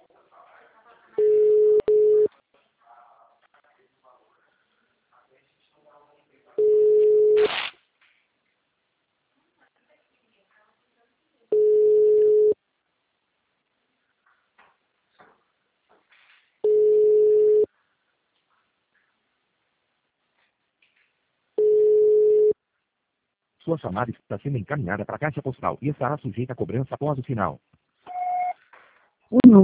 Sua chamada está sendo encaminhada para a caixa postal e estará sujeita a cobrança após o sinal. O número